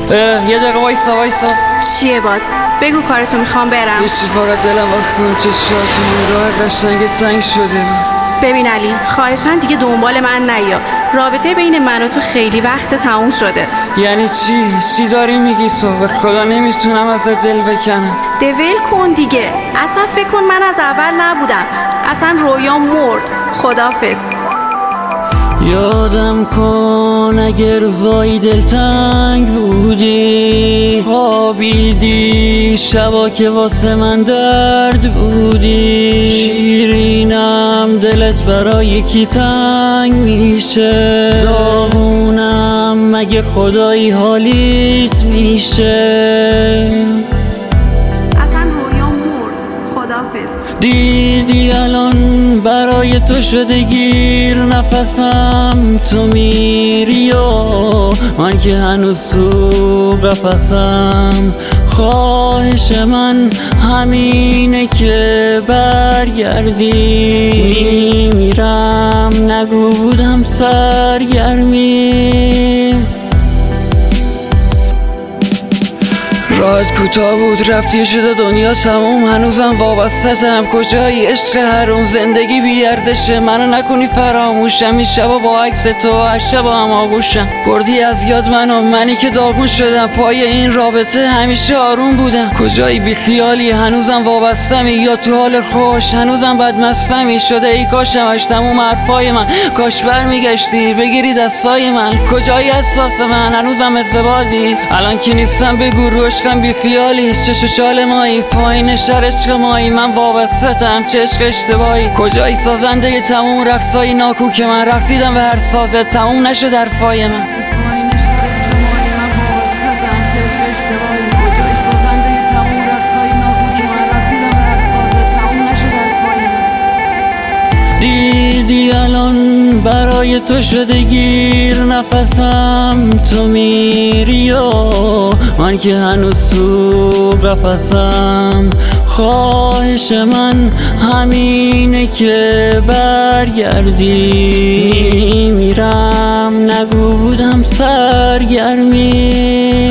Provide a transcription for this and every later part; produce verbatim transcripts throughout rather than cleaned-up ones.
یه دقیقه وایسا وایسا. چیه باز؟ بگو کارتو، میخوام برم. یه چی فقط دلم واسه اون چشاتون راه قشنگ تنگ شده. ببین علی، خواهشاً دیگه دنبال من نیا. رابطه بین من و تو خیلی وقت تموم شده. یعنی چی؟ چی داری میگی تو؟ به خدا نمیتونم ازت دل بکنم. دول کن دیگه. اصلا فکر کن من از اول نبودم. اصلا رویا مرد. خداحافظ. یادم کن اگه روزایی دلتنگ بودی، خوابیدی شبا که واسه من درد بودی، شیرینم دلت برای یکی تنگ میشه، داغونم مگه خدایی حالیت میشه. اصلا رویا مرد. خداحافظ. دیدی الان برای تو شده گیر نفسم، تو میری و من که هنوز تو قفسم. خواهش من همینه که برگردی، میمیرم نگو بودم سرگرمی. راحت کوتاه بود رفتی شده دنیا تموم، هنوزم وابسته‌ام. کجایی عشق حروم؟ زندگی بی‌ارزشه، منو نکنی فراموشم. این شبا با عکس تو هر شبا هم آغوشم. بردی از یاد منو، منی که داغون شدم. پای این رابطه همیشه آروم بودم. کجایی بی خیالی؟ هنوزم وابستمی یا تو حال خوش؟ هنوزم بدمستمی. شده ای کاشم اش تموم حرفای من، کاش برمیگشتی بگیری دستای من. کجایی احساس من؟ هنوزم مثل بادی. الان که نیستم بگو رو عشقم بی خیالی. چش و چال مایی پایین شهر عشق مایی، من وابسته‌ام چه عشق اشتباهی. کجایی سازنده تموم رقصای ناکو که من رقصیدم به هر سازه تموم نشد حرفای من. دیدی الان برای تو شده گیر نفسم، تو میری و من که هنوز تو قفسم. خواهش من همینه که برگردی، میمیرم نگو بودم سرگرمی.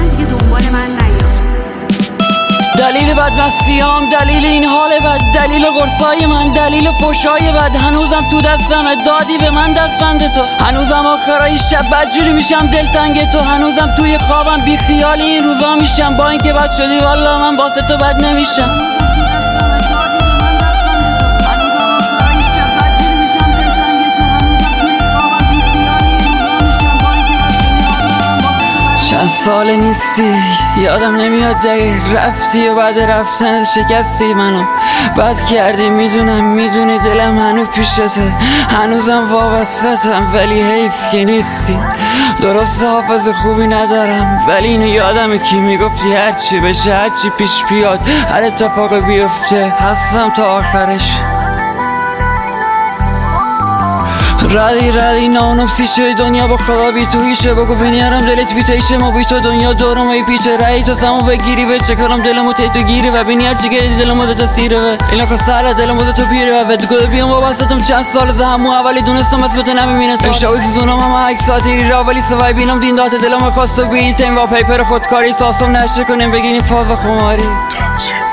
دلیل بدمستیام، دلیل این حال بد، دلیل قرصای من، دلیل فحشای بد. هنوزم تو دستمه، دادی به من دستبند تو. هنوزم آخرای شب بدجوری میشم دلتنگ تو. هنوزم توی خوابم بی خیالی این روزا میشم. با اینکه بد شدی والله من واسه تو بد نمیشم. چند سال نیستی یادم نمیاد دقیق، رفتی و بعد رفتن شکستی منو. بد کردی میدونم، میدونی دلم هنوز پیشته، هنوزم وابسته‌ام ولی حیف که نیستی. درست حافظ خوبی ندارم ولی اینو یادمه که میگفتی هرچی بشه هرچی پیش بیاد هر اتفاقی بیفته هستم تا آخرش. ردی ردی نانوبسی شه دنیا با خدا بی تو هیشه. بگو بینیارم دلت بی تیشه ما بی تو دنیا دورم ای پیچه. رایی تو سمو بگیری به چکرم دلمو تی تو گیری و بینی هرچی که دیدی دلمو تا سیره و اینا که سهله دلمو تو پیره و بد گل بیام وابستم چند سال ز همو اولی دونستم اسمت نمیبینه تو شاوی زونم هم عکساتی را ولی سوای بینم دین دات دلمو خواست بی تیم و پیپر خودکاری ساسم نشه کنیم بگینیم فاز خماری.